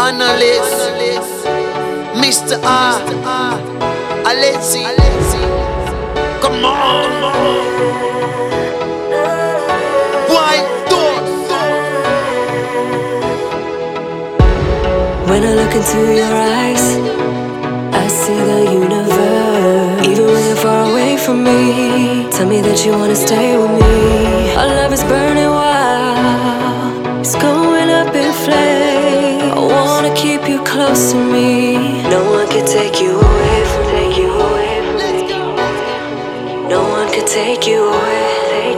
Analyst, Mr. R, Alexi, come on, White Dog. When I look into your eyes, I see the universe. Even when you're far away from me, tell me that you wanna stay with me. Our love is burning wild, it's going up in flames. I wanna keep you close to me. No one can take you away from me. No one can take you away.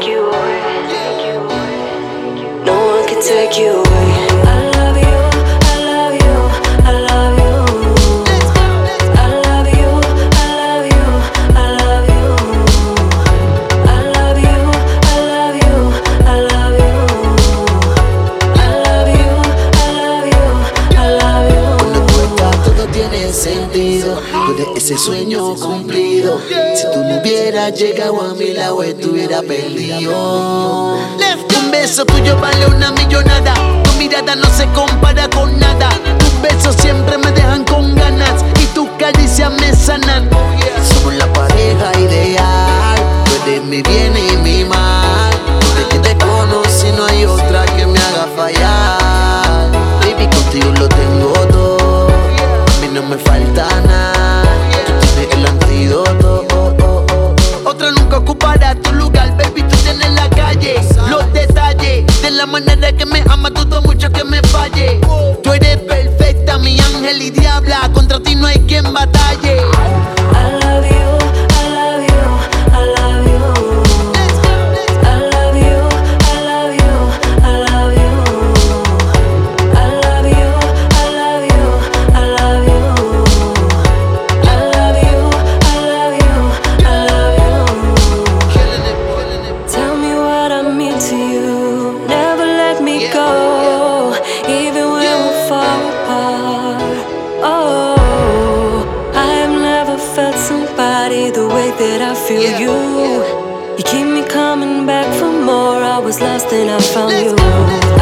No one can take you away. I love you, I love you, I love you. I love you, I love you, I love you. I love you, I love you, I love you. I love you, I love you, I love you. Cuando tú estás todo tiene sentido. Tú eres ese sueño cumplido. Si tú no hubieras llegado a mi lado, estuviera perdido. Un beso tuyo vale una millonada. Tu mirada no se compara con nada. Tus besos siempre me dejan con ganas y tus caricias me sanan. Somos la pareja ideal. Tú eres mi bien y mi mal. Desde que te conocí no hay otra que me haga fallar. Baby, contigo lo tengo todo. A mí no me falta nada. Tú tienes el antídoto. Otra nunca ocupará tu lugar, baby, tú tienes la calle. Los detalles, de la manera que me amas, dudo mucho que me falle. Tú eres perfecta, mi ángel y diabla. Contra ti no hay quien batalle. I love you, I love you, I love you. I love you, I love you, I love you. I love you, I love you, I love you. I love you, I love you, I love you. Tell me what I mean to you. Never let me go, even when we're far apart. Oh, I have never felt somebody the way that I feel you. You keep me coming back for more. I was lost and I found you.